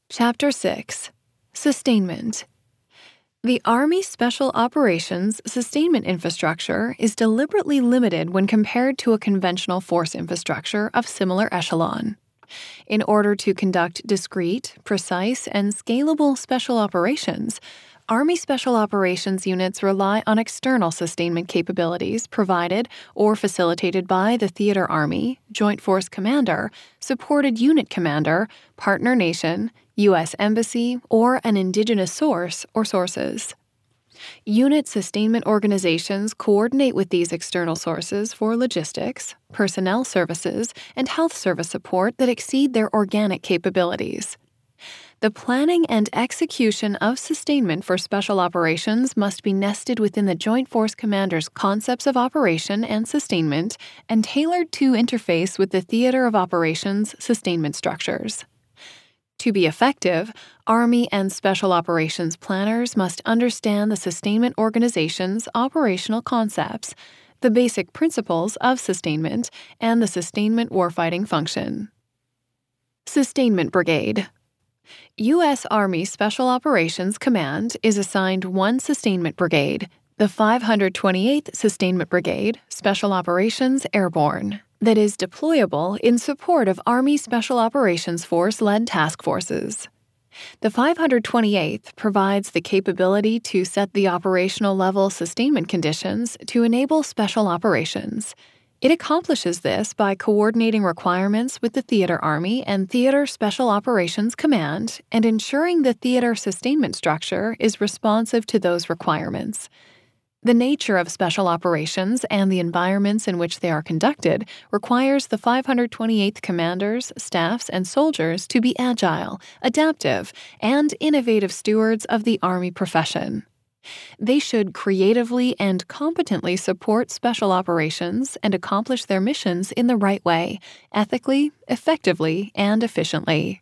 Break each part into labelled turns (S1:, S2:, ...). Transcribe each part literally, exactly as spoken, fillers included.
S1: Chapter six. Sustainment. The Army Special Operations sustainment infrastructure is deliberately limited when compared to a conventional force infrastructure of similar echelon. In order to conduct discrete, precise, and scalable special operations, Army Special Operations units rely on external sustainment capabilities provided or facilitated by the Theater Army, Joint Force Commander, Supported Unit Commander, Partner Nation, U S Embassy, or an indigenous source or sources. Unit sustainment organizations coordinate with these external sources for logistics, personnel services, and health service support that exceed their organic capabilities. The planning and execution of sustainment for special operations must be nested within the Joint Force Commander's concepts of operation and sustainment and tailored to interface with the Theater of Operations sustainment structures. To be effective, Army and Special Operations planners must understand the sustainment organization's operational concepts, the basic principles of sustainment, and the sustainment warfighting function. Sustainment Brigade. U S Army Special Operations Command is assigned one sustainment brigade, the five hundred twenty-eighth Sustainment Brigade, Special Operations Airborne, that is deployable in support of Army Special Operations Force-led task forces. The five hundred twenty-eighth provides the capability to set the operational level sustainment conditions to enable special operations. It accomplishes this by coordinating requirements with the Theater Army and Theater Special Operations Command and ensuring the theater sustainment structure is responsive to those requirements. The nature of special operations and the environments in which they are conducted requires the five hundred twenty-eighth commanders, staffs, and soldiers to be agile, adaptive, and innovative stewards of the Army profession. They should creatively and competently support special operations and accomplish their missions in the right way, ethically, effectively, and efficiently.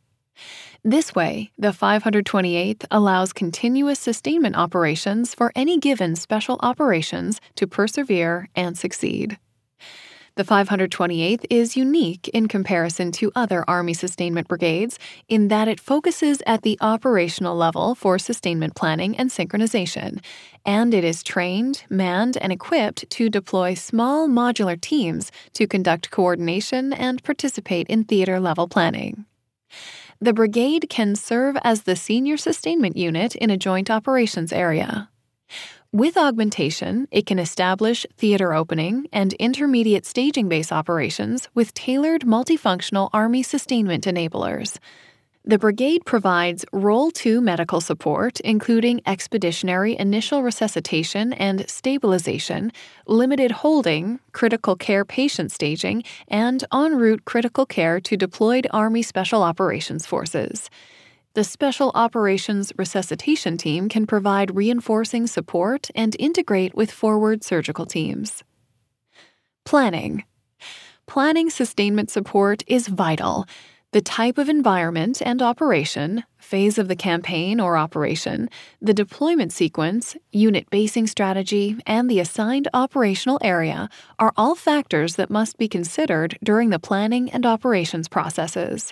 S1: This way, the five hundred twenty-eighth allows continuous sustainment operations for any given special operations to persevere and succeed. The five hundred twenty-eighth is unique in comparison to other Army sustainment brigades in that it focuses at the operational level for sustainment planning and synchronization, and it is trained, manned, and equipped to deploy small modular teams to conduct coordination and participate in theater-level planning. The brigade can serve as the senior sustainment unit in a joint operations area. With augmentation, it can establish theater opening and intermediate staging base operations with tailored multifunctional Army sustainment enablers. The brigade provides Role two medical support, including expeditionary initial resuscitation and stabilization, limited holding, critical care patient staging, and en route critical care to deployed Army Special Operations Forces. The Special Operations Resuscitation Team can provide reinforcing support and integrate with forward surgical teams. Planning. Planning sustainment support is vital. The type of environment and operation, phase of the campaign or operation, the deployment sequence, unit basing strategy, and the assigned operational area are all factors that must be considered during the planning and operations processes.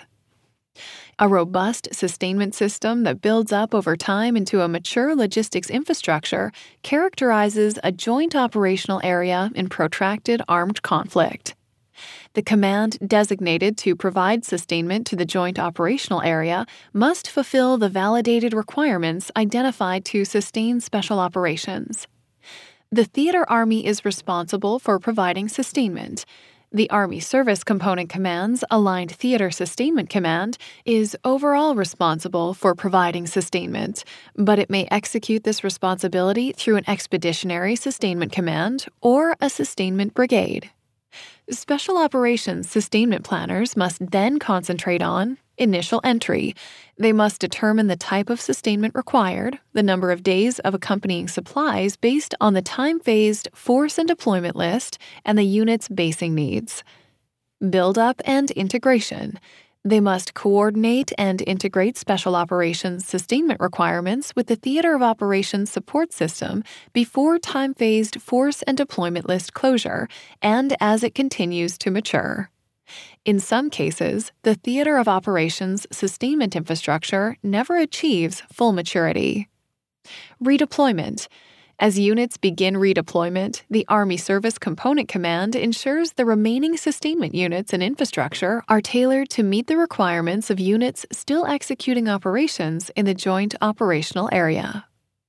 S1: A robust sustainment system that builds up over time into a mature logistics infrastructure characterizes a joint operational area in protracted armed conflict. The command designated to provide sustainment to the joint operational area must fulfill the validated requirements identified to sustain special operations. The Theater Army is responsible for providing sustainment. The Army Service Component Command's Aligned Theater Sustainment Command is overall responsible for providing sustainment, but it may execute this responsibility through an Expeditionary Sustainment Command or a Sustainment Brigade. Special Operations Sustainment Planners must then concentrate on initial entry. They must determine the type of sustainment required, the number of days of accompanying supplies based on the time-phased force and deployment list, and the unit's basing needs. Build-up and integration. They must coordinate and integrate Special Operations sustainment requirements with the Theater of Operations support system before time-phased force and deployment list closure and as it continues to mature. In some cases, the theater of operations sustainment infrastructure never achieves full maturity. Redeployment. As units begin redeployment, the Army Service Component Command ensures the remaining sustainment units and infrastructure are tailored to meet the requirements of units still executing operations in the Joint Operational Area.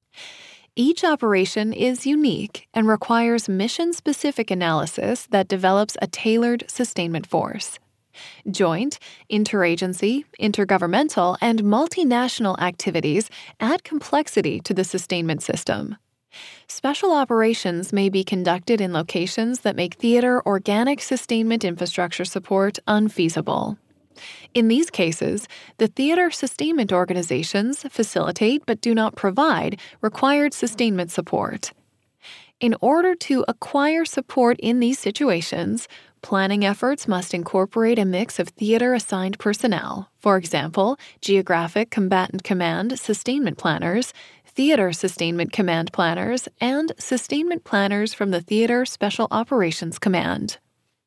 S1: Each operation is unique and requires mission-specific analysis that develops a tailored sustainment force. Joint, interagency, intergovernmental, and multinational activities add complexity to the sustainment system. Special operations may be conducted in locations that make theater organic sustainment infrastructure support unfeasible. In these cases, the theater sustainment organizations facilitate but do not provide required sustainment support. In order to acquire support in these situations, planning efforts must incorporate a mix of theater-assigned personnel, for example, Geographic Combatant Command sustainment planners, Theater Sustainment Command planners, and sustainment planners from the Theater Special Operations Command.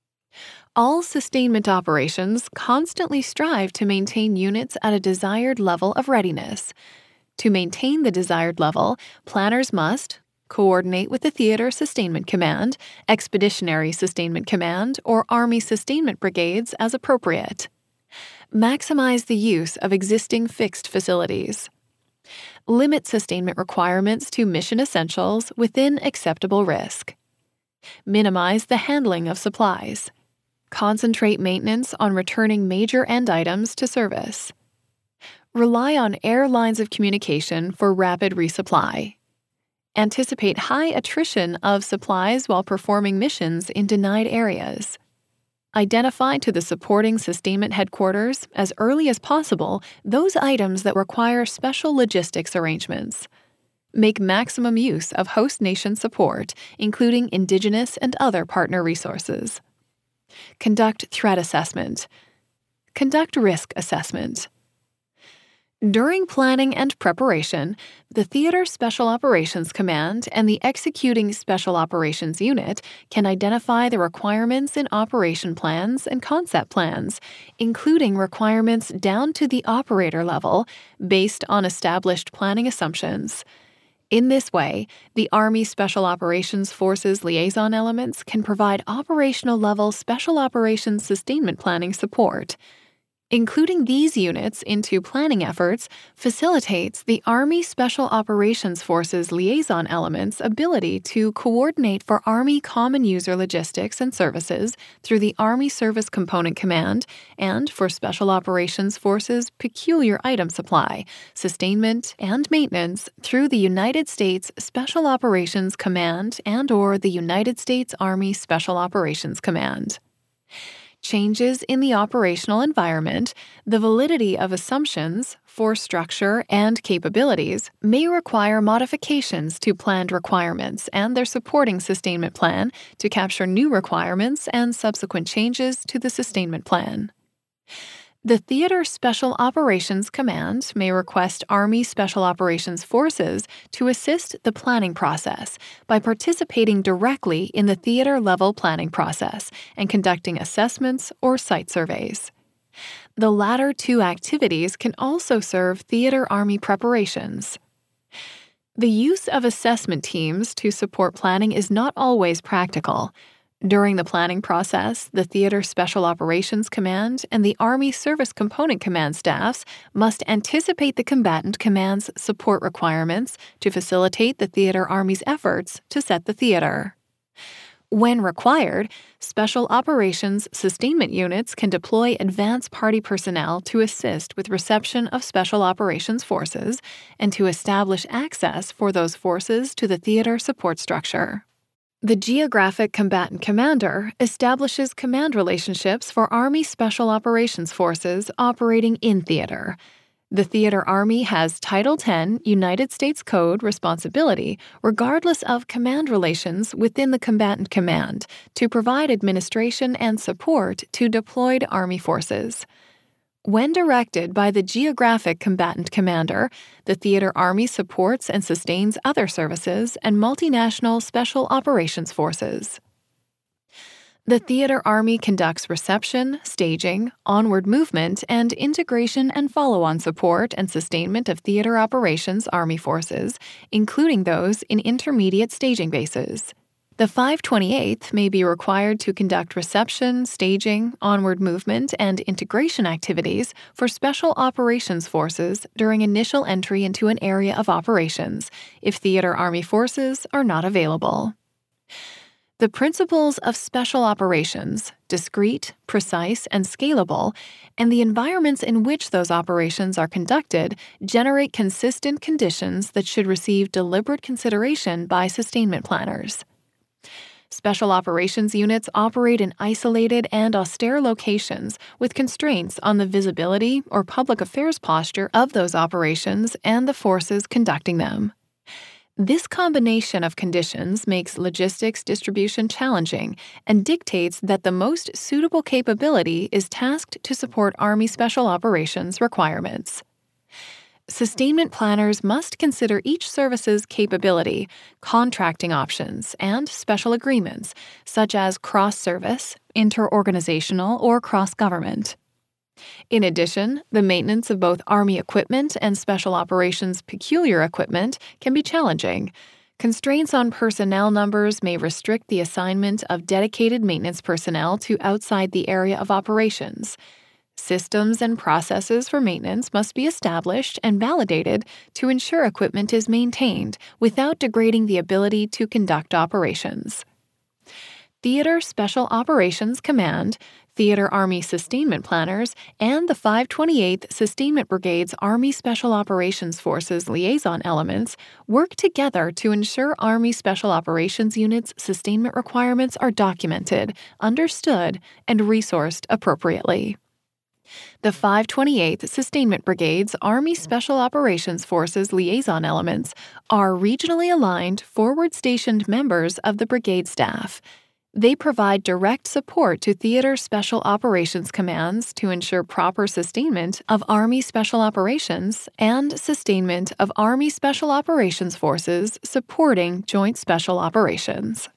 S1: All sustainment operations constantly strive to maintain units at a desired level of readiness. To maintain the desired level, planners must coordinate with the Theater Sustainment Command, Expeditionary Sustainment Command, or Army Sustainment Brigades as appropriate. Maximize the use of existing fixed facilities. Limit sustainment requirements to mission essentials within acceptable risk. Minimize the handling of supplies. Concentrate maintenance on returning major end items to service. Rely on air lines of communication for rapid resupply. Anticipate high attrition of supplies while performing missions in denied areas. Identify to the supporting sustainment headquarters as early as possible those items that require special logistics arrangements. Make maximum use of host nation support, including indigenous and other partner resources. Conduct threat assessment. Conduct risk assessment. During planning and preparation, the Theater Special Operations Command and the Executing Special Operations Unit can identify the requirements in operation plans and concept plans, including requirements down to the operator level based on established planning assumptions. In this way, the Army Special Operations Forces liaison elements can provide operational-level special operations sustainment planning support. Including these units into planning efforts facilitates the Army Special Operations Forces liaison elements' ability to coordinate for Army common user logistics and services through the Army Service Component Command and for Special Operations Forces peculiar item supply, sustainment, and maintenance through the United States Special Operations Command and/or the United States Army Special Operations Command. Changes in the operational environment, the validity of assumptions, force structure, and capabilities may require modifications to planned requirements and their supporting sustainment plan to capture new requirements and subsequent changes to the sustainment plan. The Theater Special Operations Command may request Army Special Operations Forces to assist the planning process by participating directly in the theater-level planning process and conducting assessments or site surveys. The latter two activities can also serve theater Army preparations. The use of assessment teams to support planning is not always practical. During the planning process, the Theater Special Operations Command and the Army Service Component Command staffs must anticipate the combatant command's support requirements to facilitate the Theater Army's efforts to set the theater. When required, Special Operations Sustainment Units can deploy advance party personnel to assist with reception of Special Operations Forces and to establish access for those forces to the theater support structure. The Geographic Combatant Commander establishes command relationships for Army Special Operations Forces operating in theater. The Theater Army has Title ten United States Code responsibility, regardless of command relations within the combatant command, to provide administration and support to deployed Army forces. When directed by the Geographic Combatant Commander, the Theater Army supports and sustains other services and multinational special operations forces. The Theater Army conducts reception, staging, onward movement, and integration and follow-on support and sustainment of theater operations Army forces, including those in intermediate staging bases. The five twenty-eighth may be required to conduct reception, staging, onward movement, and integration activities for Special Operations Forces during initial entry into an area of operations if Theater Army forces are not available. The principles of special operations, discrete, precise, and scalable, and the environments in which those operations are conducted generate consistent conditions that should receive deliberate consideration by sustainment planners. Special operations units operate in isolated and austere locations with constraints on the visibility or public affairs posture of those operations and the forces conducting them. This combination of conditions makes logistics distribution challenging and dictates that the most suitable capability is tasked to support Army Special Operations requirements. Sustainment planners must consider each service's capability, contracting options, and special agreements, such as cross-service, inter-organizational, or cross-government. In addition, the maintenance of both Army equipment and Special Operations peculiar equipment can be challenging. Constraints on personnel numbers may restrict the assignment of dedicated maintenance personnel to outside the area of operations. Systems and processes for maintenance must be established and validated to ensure equipment is maintained without degrading the ability to conduct operations. Theater Special Operations Command, Theater Army Sustainment Planners, and the five twenty-eighth Sustainment Brigade's Army Special Operations Forces liaison elements work together to ensure Army Special Operations Units' sustainment requirements are documented, understood, and resourced appropriately. The five twenty-eighth Sustainment Brigade's Army Special Operations Forces liaison elements are regionally aligned forward-stationed members of the brigade staff. They provide direct support to Theater Special Operations Commands to ensure proper sustainment of Army Special Operations and sustainment of Army Special Operations Forces supporting Joint Special Operations.